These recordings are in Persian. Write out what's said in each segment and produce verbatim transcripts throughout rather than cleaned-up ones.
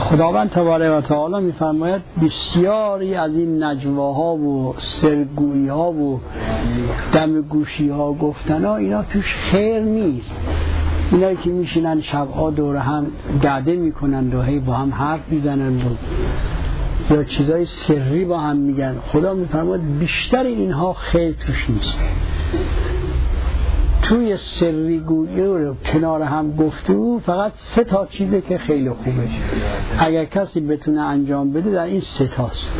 خداوند تبارک و تعالی می‌فرماید بسیاری از این نجواها و سرگویی‌ها و دم گوشی‌ها گفتن‌ها اینا توش خیر نیست. اینایی که میشینن شب‌ها دور هم گرده میکنن و هی با هم حرف میزنن و یا چیزای سری با هم میگن، خدا میفرماید بیشتر اینها خیر توش نیست. توی سری گویی رو کنار هم گفتگو فقط سه تا چیزه که خیلی خوبه، اگر کسی بتونه انجام بده در این سه تاست.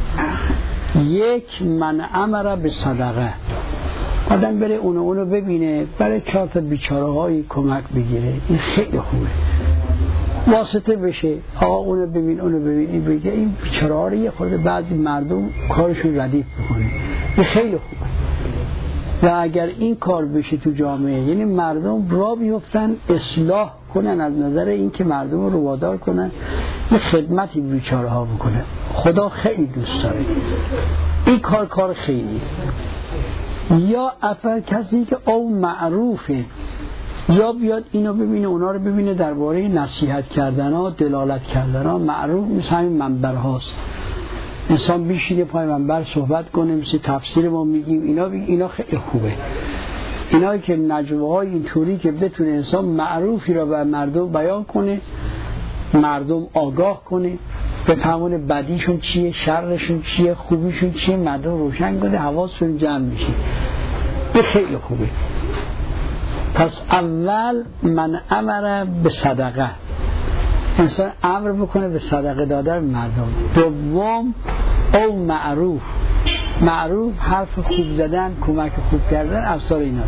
یک، من امر به صدقه، آدم بره اونو اونو ببینه، برای چهار تا بیچاره های کمک بگیره، این خیلی خوبه. واسطه بشه، آقا اونو ببین اونو ببین، این بگه این بیچاره ها رو یه خورده بعضی مردم کارشون ردیف بکنه، این خیلی خوبه. و اگر این کار بشه تو جامعه، یعنی مردم را بیفتن اصلاح کنن از نظر این که مردم رو وادار کنن یه خدمتی بیچاره ها بکنن، خدا خیلی دوست داره این کار. کار خیلی یا افر کسی که او معروفه، یا بیاد اینو ببینه اونا رو ببینه درباره نصیحت کردن ها، دلالت کردن ها. معروف مثل همین منبر هاست، انسان بیشیده پای منبر صحبت کنه، مثل تفسیر ما میگیم اینا اینا خیلی خوبه. اینا که نجواهای اینطوری که بتونه انسان معروفی را به مردم بیان کنه، مردم آگاه کنه، بفهمونه بدیشون چیه، شرشون چیه، خوبیشون چیه، مردم روشن کنه، حواسشون جمع میشه. این خیلی خوبه. پس اول من امر به صدقه، انسان امر بکنه به صدقه دادن مردم. دوم او معروف، معروف حرف خوب زدن، کمک خوب کردن، افسار اینا.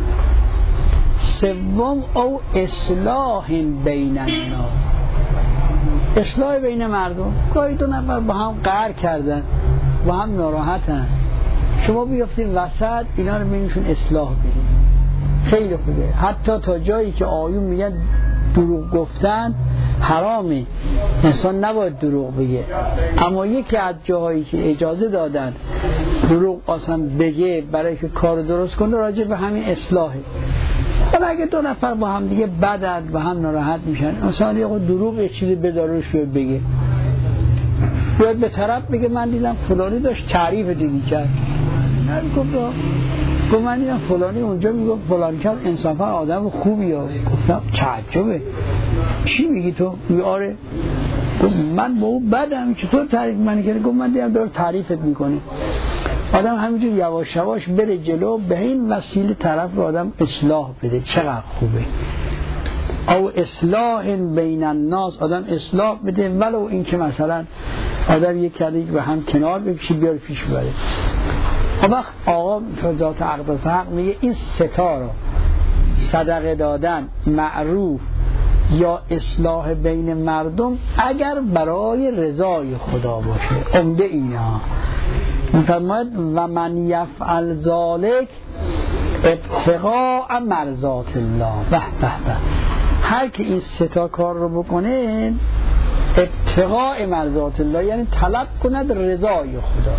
سوم او اصلاح بین الناس، اصلاح بین مردم. گاهی دو نفر با هم قهر کردن، با هم ناراحتن، شما بیافتین وسط اینا رو بینشون اصلاح بدین، خیلی خوبه. حتی تا جایی که آیون میگن دروغ گفتن حرامه، انسان نباید دروغ بگه، اما یکی از جاهایی که اجازه دادن دروغ اصلا بگه برای که کار درست کنه راجع به همین اصلاحه. ولی اگه دو نفر با هم دیگه بدن و هم ناراحت میشن، مثلا یه دروغ یه چیزی بداروش بیاد بگه، بیاد به طرف بگه من دیدم فلانی داشت تعریف دیگه کرد، نمیگفت گفت من دیدم فلانی اونجا میگفت فلانی کرد انصافا آدم خوبی ها. گفتم تعجبه، چی میگی تو؟ میگه آره. گفت من با اون بدم، چطور تعریف من کرد؟ گفت من دیدم داره تعریفت میکنه. آدم همینجور یواش یواش بره جلو، به این وسیله طرف رو آدم اصلاح بده، چقدر خوبه. او اصلاح بین الناس، آدم اصلاح بده، ولو این که مثلا آدم یک کلی به هم کنار بکشی بیار پیش ببره. اون وقت آقا ذات اقدس حق میگه این ستا رو، صدقه دادن، معروف یا اصلاح بین مردم، اگر برای رضای خدا باشه، عمده اینا میفرماید و من یفعل ذالک ابتغاء مرضات الله. به به به، هر که این ستا کار رو بکنه، ابتغاء مرضات الله یعنی طلب کند رضای خدا،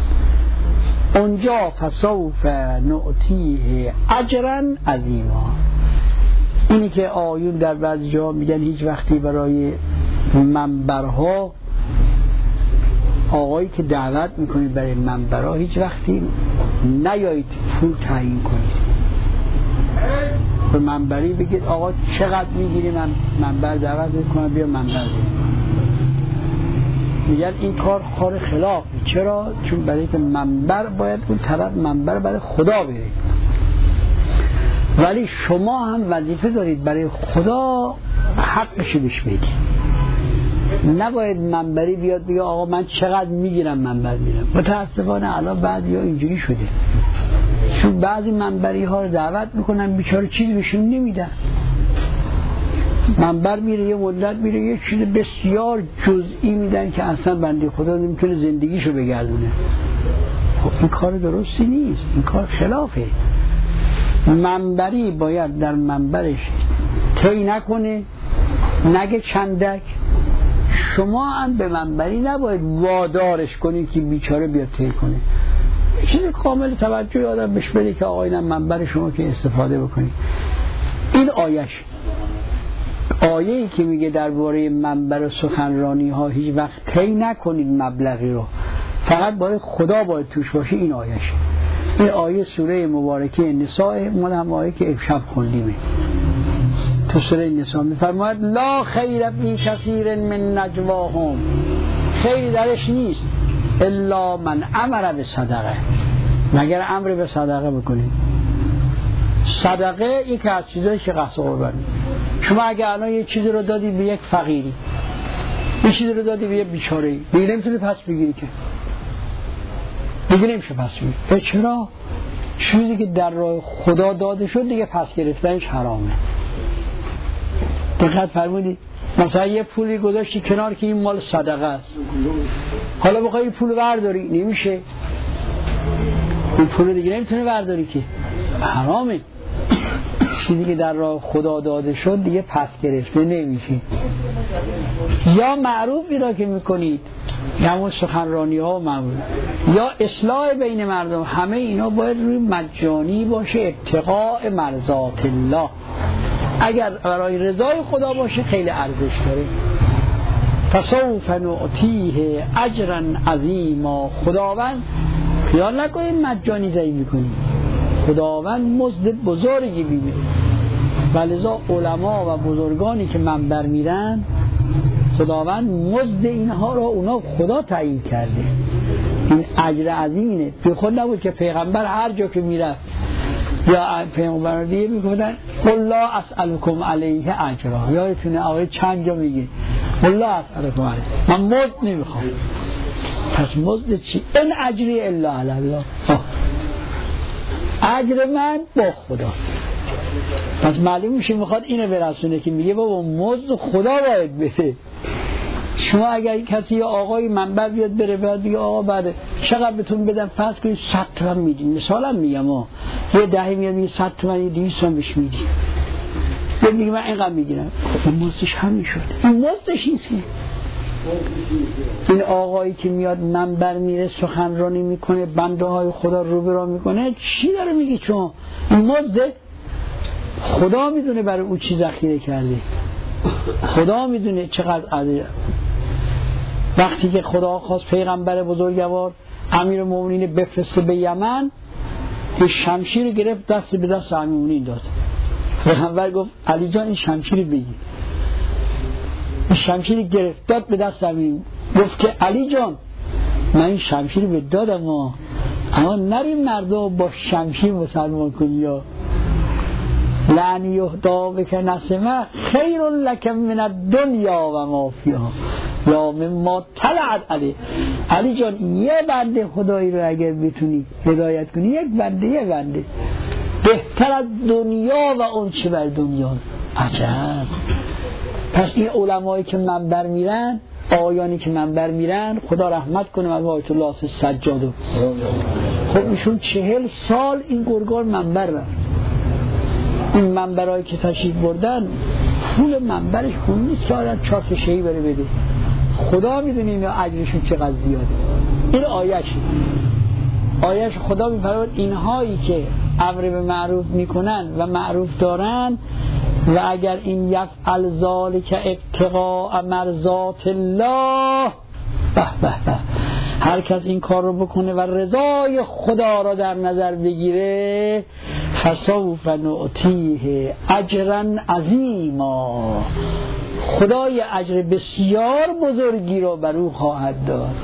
اونجا فسوف نؤتیه اجرا عظیما. اینی که آیون در بعضی جا میگن هیچ وقتی برای منبرها، آقایی که دعوت میکنید برای منبرها، هیچ وقتی نیایید پول تعیین کنید. به منبری بگید آقا چقدر میگیری من منبر دعوت میکنم بیا منبر بگید. میگن این کار کار خلافی. چرا؟ چون برای که منبر باید اون طرف منبر برای خدا بره، ولی شما هم وظیفه دارید برای خدا حقش بهش بدید. نباید منبری بیاد بگه آقا من چقدر میگیرم منبر میرم. متاسفانه الان بعضی ها اینجوری شده، چون بعضی منبری ها رو دعوت میکنن بیچاره چیزی بهشون نمیدن. منبر میره یه مدت میره یه چیز بسیار جزئی میدن که اصلا بنده خدا نمیتونه زندگیشو بگردونه. خب این کار درستی نیست، این کار خلافه. منبری باید در منبرش طی نکنه، نگه چندک. شما هم به منبری نباید وادارش کنید که بیچاره بیاد طی کنه. چیز کامل توجه آدم بهش بده که آقا اینم منبر شما که استفاده بکنید. این آیش آیه‌ای که میگه درباره منبر و سخنرانی ها هیچ وقت طی نکنید مبلغی رو، فقط باید خدا باید توش باشه، این آیه‌ش. این آیه سوره مبارکه نساء، مال هم آیه که امشب خوندیم تو سوره نساء، میفرماید لا خیر فی کثیر من نجواهم، خیری درش نیست الا من امر به صدقه، مگر امر به صدقه بکنید. صدقه یکی از چیزایی که قصد قربانی. شما اگه الان یه چیزی رو دادی به یک فقیری، یه چیزی رو دادی به یک بیچاره‌ای، دیگه نمیتونی پس بگیری که، دیگه نمیشه پس بگیری. چرا؟ چیزی که در راه خدا داده شد دیگه پس گرفتنش حرامه. دقت فرمودید؟ مثلا یه پولی گذاشتی کنار که این مال صدقه است، حالا بخوای پول برداری نمیشه، این پول دیگه نمیتونه برداری که، حرامه. چیزی که در راه خدا داده شد دیگه پس گرفته نمیشه. یا معروفی را که میکنید، یا همون سخنرانی ها و معروف، یا اصلاح بین مردم، همه اینا باید روی مجانی باشه، ابتغاء مرضات الله. اگر برای رضای خدا باشه خیلی ارزش داره. فسوف نؤتیه اجرا عظیما. خداوند خیال نکنید مجانی زایی میکنید، خداوند مزد بزرگی میده. ولذا علما و بزرگانی که منبر میرن، خداوند مزد اینها را اونا خدا تعیین کرده. این اجر عظیمه. به خود نبود که پیغمبر هر جا که میرفت یا پیغمبر دیگه میگفتن قل لا اسألکم علیه اجرا. یادتونه آیه چند جا میگه قل لا اسألکم علیه، من مزد نمیخوام. پس مزد چی؟ این اجری الا علی الله، اجر من با خدا. پس معلوم میشه میخواد اینو برسونه که میگه بابا مزد خدا باید بده. شما اگر کسی یا آقای منبر بیاد بره بعد بگه آقا بعد چقدر بهتون بدم، فرض کنید صد تومن میدین، مثلا میگم ها، یه دهی میاد میگه صد تومن، یه دویست تومن بهش میدین، یه میگه من اینقدر میگیرم، این مزدش همین شد. این مزدش نیست. این آقایی که میاد منبر میره سخنرانی میکنه، بنده های خدا رو برا میکنه، چی داره میگه؟ چون این مزده خدا میدونه برای او چی ذخیره کرده، خدا میدونه چقدر عزیز. وقتی که خدا خواست پیغمبر بزرگوار امیرالمومنین بفرسته به یمن، یه شمشیر گرفت دست به دست امیرالمومنین داد. پیغمبر گفت علی جان این شمشیر بگیر. این شمشیر گرفت داد به دست امیرالمومنین، گفت که علی جان من این شمشیر به دادم، اما نری مردم با شمشیر مسلمان کنی، یا لعنی یهدا بک نسمه خیر لک من الدنیا و ما فیها یا مما طلعت علی. علی جان یه بنده خدایی رو اگر بتونی هدایت کنی، یک بنده یه بنده بهتر از دنیا و اون چه بر دنیا. عجب. پس این علمایی که منبر میرن، آیانی که منبر میرن، خدا رحمت کنه از آیت الله سجادو، خب ایشون چهل سال این گرگان منبر رفت. این منبرایی که تشریف بردن پول منبرش پول نیست که آدم چاس شهی بره بده، خدا میدونه اینا اجرشون چقدر زیاده. این آیه‌ش آیه‌ش خدا میفرماید اینهایی که امر به معروف میکنن و معروف دارن و اگر این یفعل ذالک ابتغاء مرضات الله، به به به، هر کس این کار رو بکنه و رضای خدا را در نظر بگیره، فسوف نؤتیه اجرا عظیما، خدای اجر بسیار بزرگی را بر او خواهد داد.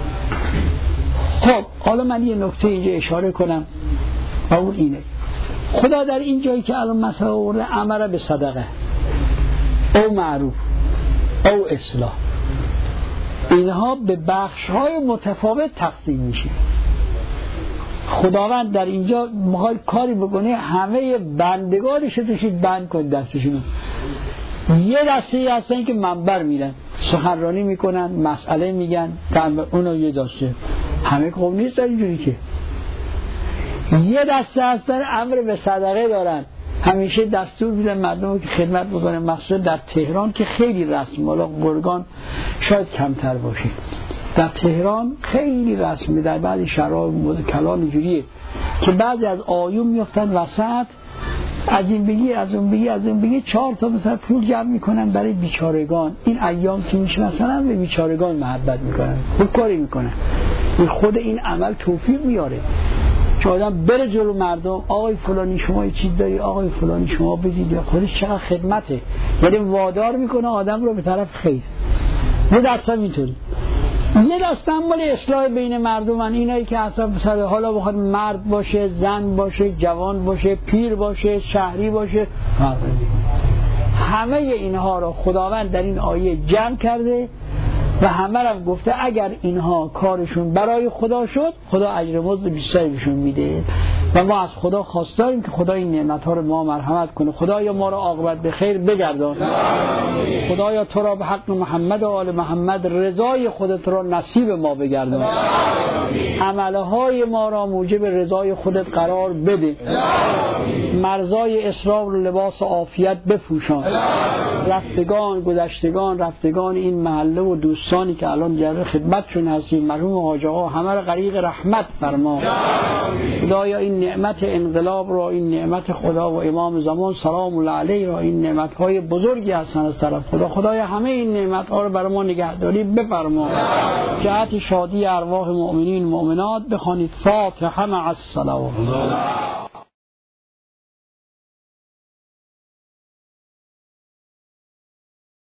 خب حالا من یه نکته اینجا اشاره کنم و اون اینه، خدا در این جایی که الان مثلا آورده امر به صدقه او معروف او اصلاح، اینها به بخش‌های متفاوت تقسیم میشه. خداوند در اینجا میخواد کاری بکنه همه بندگانش رو توشید بند کنه دستشون. یه دسته هستن که منبر میرن سخنرانی میکنن، مسئله میگن، اونو یه دسته، همه خوب نیست در اینجوری که. یه دسته هستن امر به صدقه دارن، همیشه دستور میدن مردم که خدمت بکنن، مخصوصا در تهران که خیلی رسم، حالا گرگان شاید کمتر باشه، در تهران خیلی رسمه، در بعضی شهرها کلان اینجوریه که بعضی از آیون میفتن وسط از این بگی از اون بگی از اون بگی چهار تا مثلا پول جمع میکنن برای بیچارگان. این ایام که میشه مثلا به بیچارگان محبت میکنن، خوب کاری میکنن. خود این عمل توفیق میاره که آدم بره جلو مردم، آقای فلانی شما یه چیز داری، آقای فلانی شما بدید، یا خودش چقدر خدمته، یعنی وادار میکنه آدم رو به طرف خیر. یه دسته میتونی یه دسته هم مال اصلاح بین مردم، اینایی که اصلا سر حالا بخواد مرد باشه، زن باشه، جوان باشه، پیر باشه، شهری باشه، همه اینها رو خداوند در این آیه جمع کرده و همه هم گفته اگر اینها کارشون برای خدا شد خدا اجر مزد بیشتری بهشون میده و ما از خدا خواستاریم که خدا این نعمت‌ها رو ما مرحمت کنه. خدایا ما رو عاقبت به خیر بگردان. خدایا تو را به حق محمد و آل محمد رضای خودت را نصیب ما بگردان. عملهای ما را موجب رضای خودت قرار بده. مرزای اسرار و لباس عافیت بپوشان. رفتگان گذشتگان رفتگان این محله و دوستانی که الان جلوه خدمتشون هستیم، مرحوم حاج آقا، همه را غریق رحمت فرما. خدایا این نعمت انقلاب را، این نعمت خدا و امام زمان سلام الله علیه را، این نعمت‌های بزرگی هستن از طرف خدا. خدایا همه این نعمت‌ها رو برای ما نگهداری بفرما. جهت شادی ارواح مؤمنین مؤمنات بخوانید فاتحه مع الصلوات.